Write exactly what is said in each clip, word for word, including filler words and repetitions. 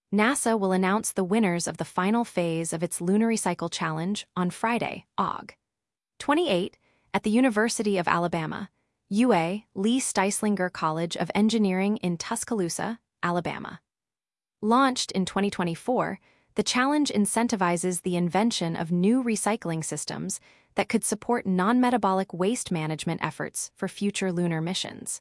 NASA will announce the winners of the final phase of its Lunar Recycle Challenge on Friday, August twenty-eighth, at the University of Alabama, U A Lee Styslinger College of Engineering in Tuscaloosa, Alabama. Launched in twenty twenty-four, the challenge incentivizes the invention of new recycling systems that could support non-metabolic waste management efforts for future lunar missions.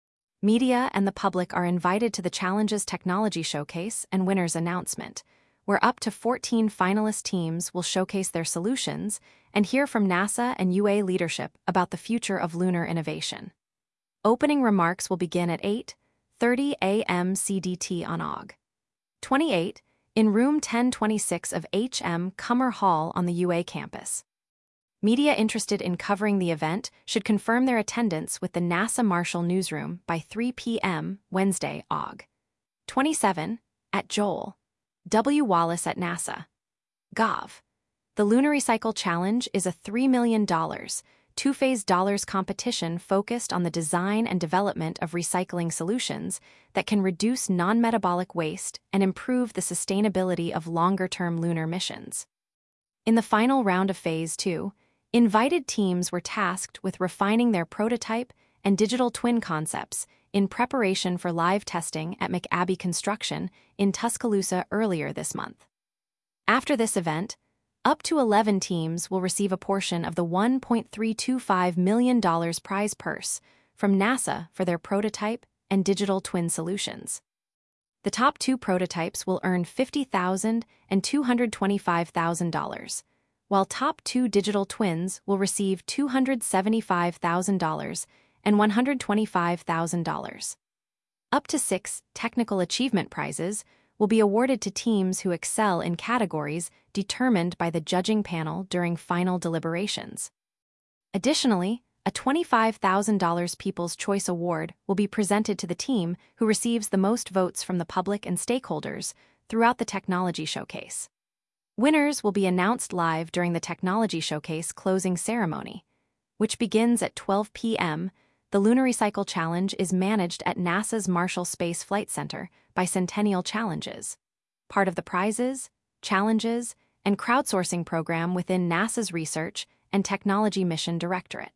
Media and the public are invited to the challenge's technology showcase and winners announcement, where up to fourteen finalist teams will showcase their solutions and hear from NASA and U A leadership about the future of lunar innovation. Opening remarks will begin at eight thirty a m C D T on August twenty-eighth in room ten twenty-six of H M Cummer Hall on the U A campus. Media interested in covering the event should confirm their attendance with the NASA Marshall Newsroom by three p m Wednesday, August twenty-seventh, at Joel W. Wallace at NASA. Gov. The Lunar Recycle Challenge is a three million dollars, two-phase dollars competition focused on the design and development of recycling solutions that can reduce non-metabolic waste and improve the sustainability of longer-term lunar missions. In the final round of Phase two, invited teams were tasked with refining their prototype and digital twin concepts in preparation for live testing at McAbee Construction in Tuscaloosa earlier this month. After this event, up to eleven teams will receive a portion of the one point three two five million dollars prize purse from NASA for their prototype and digital twin solutions. The top two prototypes will earn fifty thousand dollars and two hundred twenty-five thousand dollars, while top two digital twins will receive two hundred seventy-five thousand dollars and one hundred twenty-five thousand dollars. Up to six technical achievement prizes will be awarded to teams who excel in categories determined by the judging panel during final deliberations. Additionally, a twenty-five thousand dollars People's Choice Award will be presented to the team who receives the most votes from the public and stakeholders throughout the technology showcase. Winners will be announced live during the technology showcase closing ceremony, which begins at twelve p m The Lunar Recycle Challenge is managed at NASA's Marshall Space Flight Center by Centennial Challenges, part of the prizes, challenges, and crowdsourcing program within NASA's Research and Technology Mission Directorate.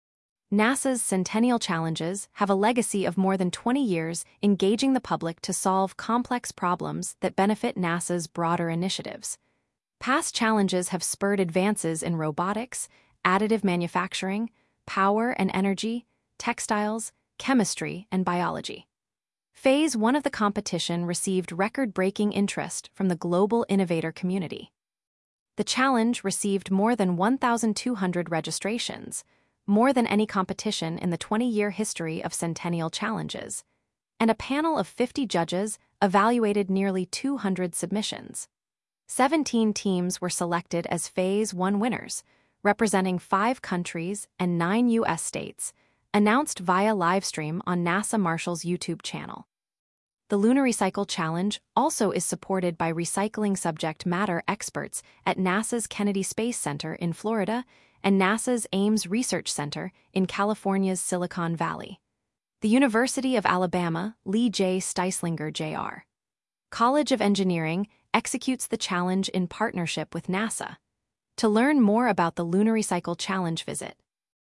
NASA's Centennial Challenges have a legacy of more than twenty years engaging the public to solve complex problems that benefit NASA's broader initiatives. Past challenges have spurred advances in robotics, additive manufacturing, power and energy, textiles, chemistry, and biology. Phase one of the competition received record-breaking interest from the global innovator community. The challenge received more than one thousand two hundred registrations, more than any competition in the twenty-year history of Centennial Challenges, and a panel of fifty judges evaluated nearly two hundred submissions. Seventeen teams were selected as Phase one winners, representing five countries and nine U S states, announced via livestream on NASA Marshall's YouTube channel. The Lunar Recycle Challenge also is supported by recycling subject matter experts at NASA's Kennedy Space Center in Florida and NASA's Ames Research Center in California's Silicon Valley. The University of Alabama Lee J. Styslinger J R College of Engineering executes the challenge in partnership with NASA. To learn more about the Lunar Recycle Challenge, visit